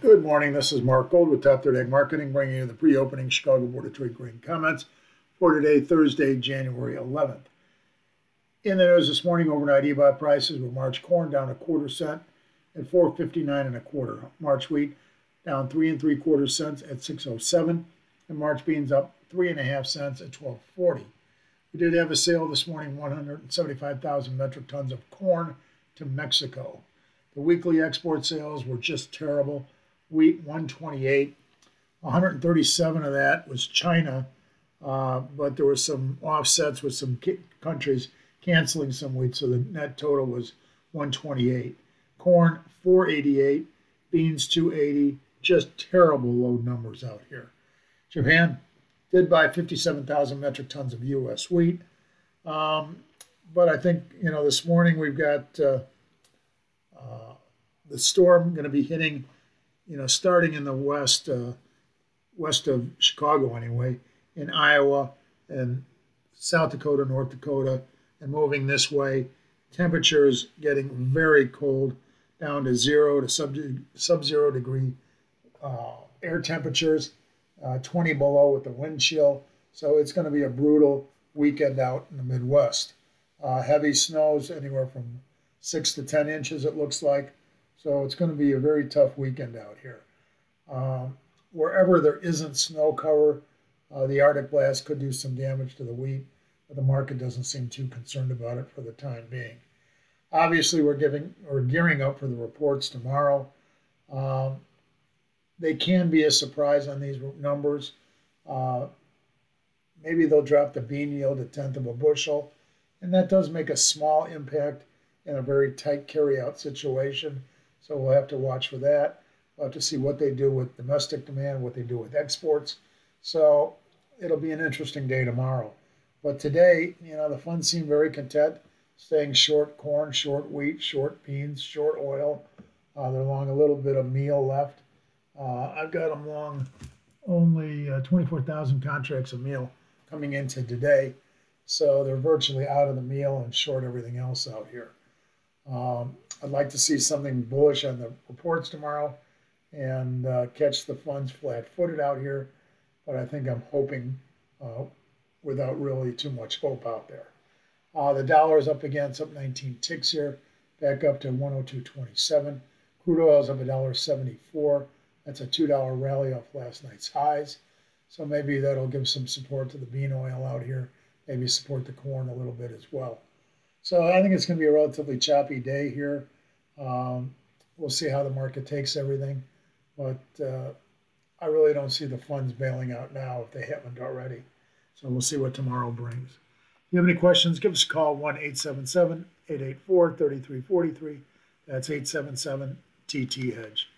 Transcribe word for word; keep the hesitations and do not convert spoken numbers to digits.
Good morning. This is Mark Gold with Top thirty Ag Marketing, bringing you the pre-opening Chicago Board of Trade grain comments for today, Thursday, January eleventh. In the news this morning, overnight E B O T prices were March corn down a quarter cent at four fifty-nine and a quarter. March wheat down three and three quarter cents at six oh seven, and March beans up three and a half cents at twelve forty. We did have a sale this morning, one hundred seventy-five thousand metric tons of corn to Mexico. The weekly export sales were just terrible. Wheat one twenty-eight, one hundred thirty-seven of that was China, uh, but there were some offsets with some countries canceling some wheat, so the net total was one twenty-eight. Corn four eighty-eight, beans two eighty, just terrible low numbers out here. Japan did buy fifty-seven thousand metric tons of U S wheat, um, but I think, you know, this morning we've got uh, uh, the storm going to be hitting, you know, starting in the west, uh, west of Chicago anyway, in Iowa and South Dakota, North Dakota, and moving this way. Temperatures getting very cold, down to zero to sub, sub-zero degree uh, air temperatures, uh, twenty below with the wind chill. So it's going to be a brutal weekend out in the Midwest. Uh, heavy snows anywhere from six to ten inches, it looks like. So it's going to be a very tough weekend out here. Um, wherever there isn't snow cover, uh, the Arctic blast could do some damage to the wheat, but the market doesn't seem too concerned about it for the time being. Obviously, we're giving we're gearing up for the reports tomorrow. Um, they can be a surprise on these numbers. Uh, maybe they'll drop the bean yield a tenth of a bushel, and that does make a small impact in a very tight carryout situation. So we'll have to watch for that. We'll have to see what they do with domestic demand, what they do with exports. So it'll be an interesting day tomorrow. But today, you know, the funds seem very content, staying short corn, short wheat, short beans, short oil. Uh, they're long a little bit of meal left. Uh, I've got them long only uh, twenty-four thousand contracts of meal coming into today. So they're virtually out of the meal and short everything else out here. Um, I'd like to see something bullish on the reports tomorrow and uh, catch the funds flat-footed out here, but I think I'm hoping uh, without really too much hope out there. Uh, the dollar is up again, it's up nineteen ticks here, back up to one oh two twenty-seven. Crude oil is up one seventy-four. That's a two dollar rally off last night's highs. So maybe that'll give some support to the bean oil out here, maybe support the corn a little bit as well. So I think it's going to be a relatively choppy day here. Um, we'll see how the market takes everything. But uh, I really don't see the funds bailing out now if they haven't already. So we'll see what tomorrow brings. If you have any questions, give us a call, one eight seven seven, eight eight four, three three four three. That's eight seven seven T T Hedge.